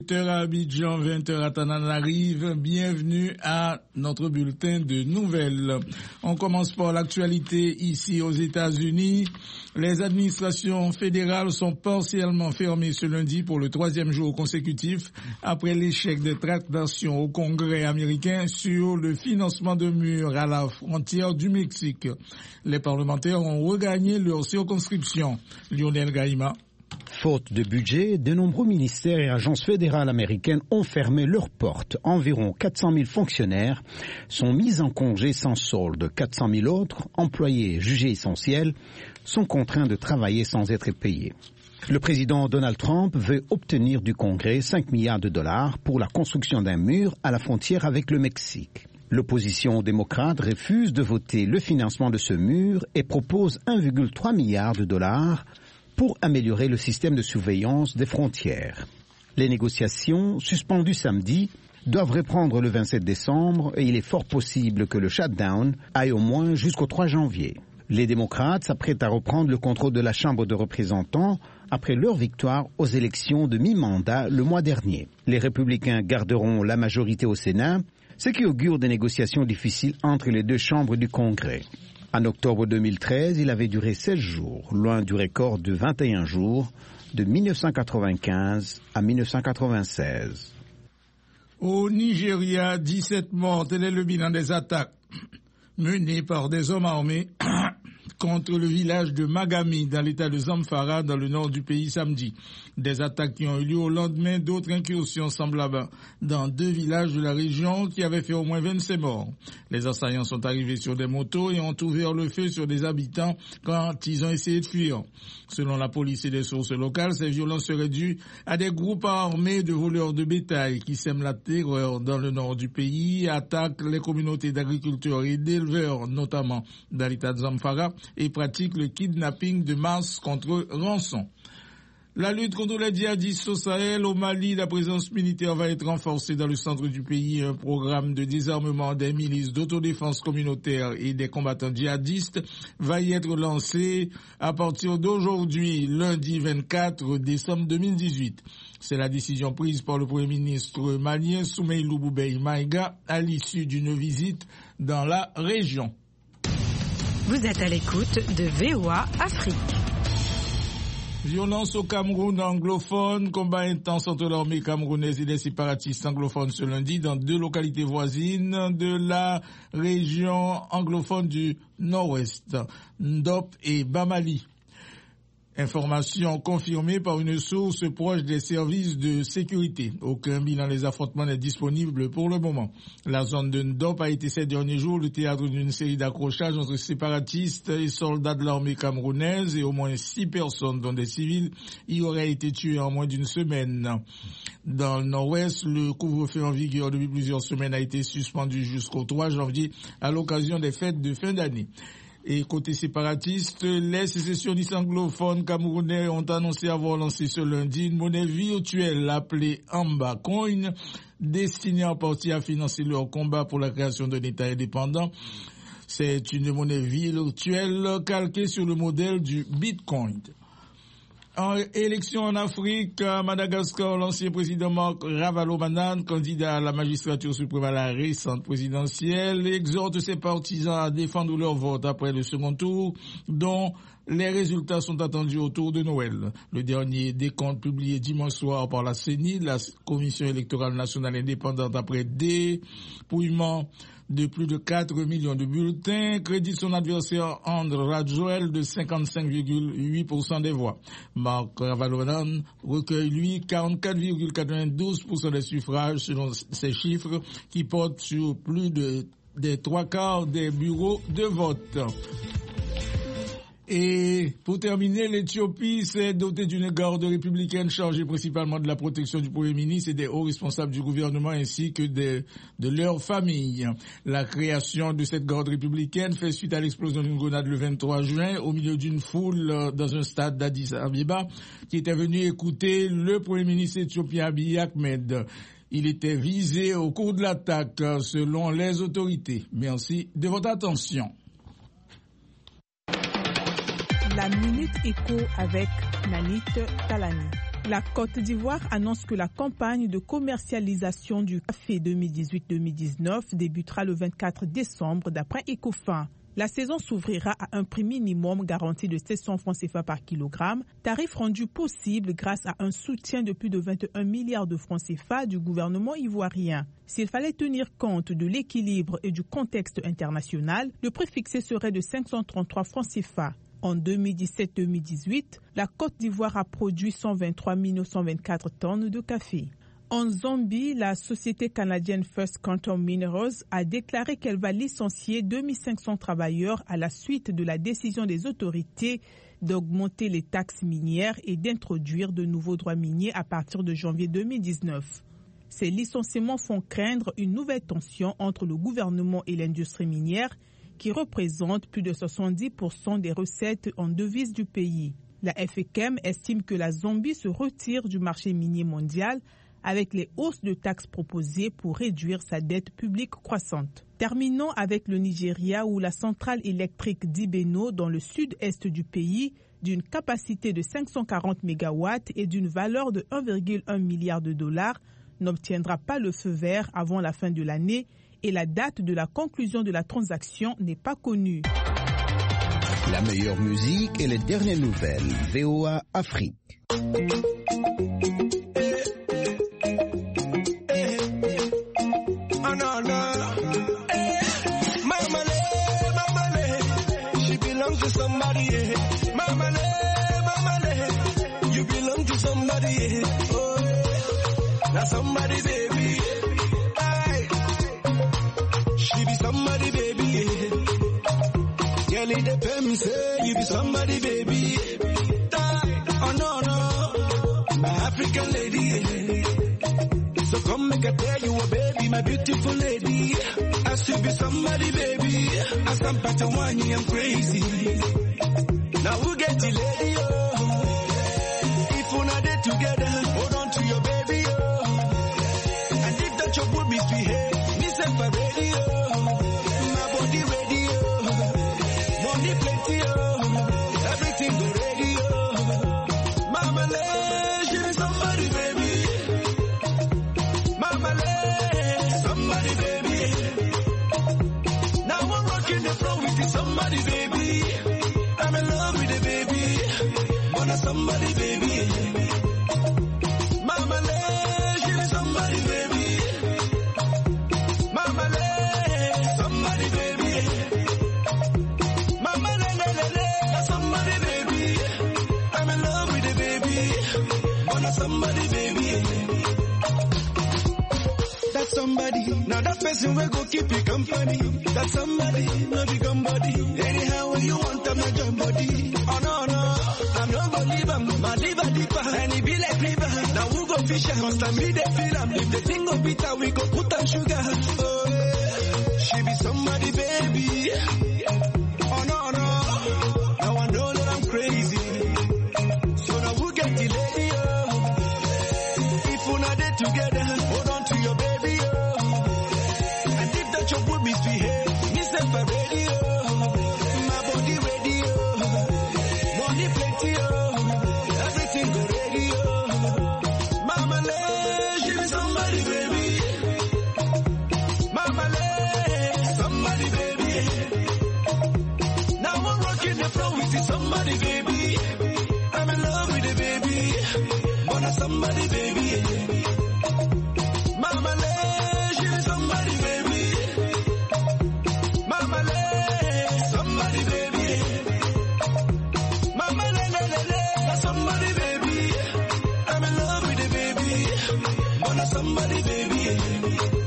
20h à Abidjan, 20h à Tananarive, bienvenue à notre bulletin de nouvelles. On commence par l'actualité ici aux États-Unis. Les administrations fédérales sont partiellement fermées ce lundi pour le 3e jour consécutif après l'échec des tractations au Congrès américain sur le financement de murs à la frontière du Mexique. Les parlementaires ont regagné leur circonscription. Lionel Gaïma. Faute de budget, de nombreux ministères et agences fédérales américaines ont fermé leurs portes. Environ 400 000 fonctionnaires sont mis en congé sans solde. 400 000 autres, employés jugés essentiels, sont contraints de travailler sans être payés. Le président Donald Trump veut obtenir du Congrès 5 milliards de dollars pour la construction d'un mur à la frontière avec le Mexique. L'opposition démocrate refuse de voter le financement de ce mur et propose 1,3 milliard de dollars pour améliorer le système de surveillance des frontières. Les négociations, suspendues samedi, doivent reprendre le 27 décembre et il est fort possible que le shutdown aille au moins jusqu'au 3 janvier. Les démocrates s'apprêtent à reprendre le contrôle de la Chambre de représentants après leur victoire aux élections de mi-mandat le mois dernier. Les républicains garderont la majorité au Sénat, ce qui augure des négociations difficiles entre les deux chambres du Congrès. En octobre 2013, il avait duré 16 jours, loin du record de 21 jours de 1995 à 1996. Au Nigeria, 17 morts, tel est le bilan des attaques menées par des hommes armés contre le village de Magami dans l'état de Zamfara dans le nord du pays samedi. Des attaques qui ont eu lieu au lendemain d'autres incursions semblables dans 2 villages de la région qui avaient fait au moins 27 morts. Les assaillants sont arrivés sur des motos et ont ouvert le feu sur des habitants quand ils ont essayé de fuir. Selon la police et des sources locales, ces violences seraient dues à des groupes armés de voleurs de bétail qui sèment la terreur dans le nord du pays, attaquent les communautés d'agriculteurs et d'éleveurs, notamment dans l'état de Zamfara, et pratiquent le kidnapping de masse contre rançon. La lutte contre les djihadistes au Sahel, au Mali, la présence militaire va être renforcée dans le centre du pays. Un programme de désarmement des milices d'autodéfense communautaire et des combattants djihadistes va y être lancé à partir d'aujourd'hui, lundi 24 décembre 2018. C'est la décision prise par le Premier ministre malien Soumeilou Boubèye Maïga à l'issue d'une visite dans la région. Vous êtes à l'écoute de VOA Afrique. Violence au Cameroun anglophone, combat intense entre l'armée camerounaise et les séparatistes anglophones ce lundi dans 2 localités voisines de la région anglophone du Nord-Ouest, Ndop et Bamali. Information confirmée par une source proche des services de sécurité. Aucun bilan des affrontements n'est disponible pour le moment. La zone de Ndop a été ces derniers jours le théâtre d'une série d'accrochages entre séparatistes et soldats de l'armée camerounaise et au moins 6 personnes, dont des civils, y auraient été tuées en moins d'une semaine. Dans le nord-ouest, le couvre-feu en vigueur depuis plusieurs semaines a été suspendu jusqu'au 3 janvier à l'occasion des fêtes de fin d'année. Et côté séparatiste, les sécessionnistes anglophones camerounais ont annoncé avoir lancé ce lundi une monnaie virtuelle appelée Amba Coin, destinée en partie à financer leur combat pour la création d'un État indépendant. C'est une monnaie virtuelle calquée sur le modèle du Bitcoin. En élection en Afrique, à Madagascar, l'ancien président Marc Ravalomanane, candidat à la magistrature suprême à la récente présidentielle, exhorte ses partisans à défendre leur vote après le second tour, dont les résultats sont attendus autour de Noël. Le dernier décompte publié dimanche soir par la CENI, la Commission électorale nationale indépendante, après dépouillement de plus de 4 millions de bulletins, crédite son adversaire André Radjoel de 55,8% des voix. Marc Ravalomanane recueille, lui, 44,92% des suffrages selon ces chiffres qui portent sur plus des 3/4 des bureaux de vote. Et pour terminer, l'Éthiopie s'est dotée d'une garde républicaine chargée principalement de la protection du Premier ministre et des hauts responsables du gouvernement ainsi que de leurs familles. La création de cette garde républicaine fait suite à l'explosion d'une grenade le 23 juin au milieu d'une foule dans un stade d'Addis Abeba qui était venu écouter le Premier ministre éthiopien Abiy Ahmed. Il était visé au cours de l'attaque selon les autorités. Merci de votre attention. La Minute Éco avec Nanit Talani. La Côte d'Ivoire annonce que la campagne de commercialisation du café 2018-2019 débutera le 24 décembre d'après Ecofin. La saison s'ouvrira à un prix minimum garanti de 700 francs CFA par kilogramme, tarif rendu possible grâce à un soutien de plus de 21 milliards de francs CFA du gouvernement ivoirien. S'il fallait tenir compte de l'équilibre et du contexte international, le prix fixé serait de 533 francs CFA. En 2017-2018, la Côte d'Ivoire a produit 123 924 tonnes de café. En Zambie, la société canadienne First Quantum Minerals a déclaré qu'elle va licencier 2500 travailleurs à la suite de la décision des autorités d'augmenter les taxes minières et d'introduire de nouveaux droits miniers à partir de janvier 2019. Ces licenciements font craindre une nouvelle tension entre le gouvernement et l'industrie minière qui représente plus de 70% des recettes en devises du pays. La FECEM estime que la Zambie se retire du marché minier mondial avec les hausses de taxes proposées pour réduire sa dette publique croissante. Terminons avec le Nigeria où la centrale électrique d'Ibeno dans le sud-est du pays, d'une capacité de 540 MW et d'une valeur de 1,1 milliard de dollars, n'obtiendra pas le feu vert avant la fin de l'année et la date de la conclusion de la transaction n'est pas connue. La meilleure musique et les dernières nouvelles. VOA Afrique. Somebody, mama, you belong to somebody. Oh, now somebody, baby. Aye. She be somebody, baby. Girl, it depends me say you be somebody, baby. Oh no, my African lady. So come make I tell you, baby, my beautiful lady. I should be somebody, baby. I stand by the one, I'm crazy. Now who get the lady, oh? If we're not there together, hold on to your baby, oh. And if that your would misbehave, miss up my radio. My body ready, oh. Money plenty, oh. Everything go ready, oh. Mama, she be somebody, baby. Mama, somebody, baby. Now I'm rocking the floor with somebody, baby. I'm in love with the baby. Wanna somebody, baby. Mama, she be somebody, baby. Mama, somebody, baby. Mama, somebody, baby. I'm in love with the baby. Wanna somebody, baby. That's somebody. Now that person will go keep you company. That's somebody, not the somebody. Anyhow you want, I'm not your body. Oh no, I'm not gonna leave him. My liver deeper, and he be like river. Now we go fish, cause I me they feel him. If the thing go bitter, we go put on sugar. Oh yeah, she be somebody, baby. Oh no, now I know that I'm crazy. So now we'll get the lady, oh. If we're not there together, hold on to your baby, oh. And if that your would misbehave, miss them for radio. My body ready, oh. Money plenty, oh. Everything go ready, oh. Mama, she be somebody, baby. Mama, somebody, baby. Now I'm rocking the floor with somebody, baby. I'm in love with the baby. Wanna somebody, baby. Mama, she be somebody, baby. Mama, somebody, baby. Mama, somebody, baby. I'm in love with the baby. Wanna somebody, baby.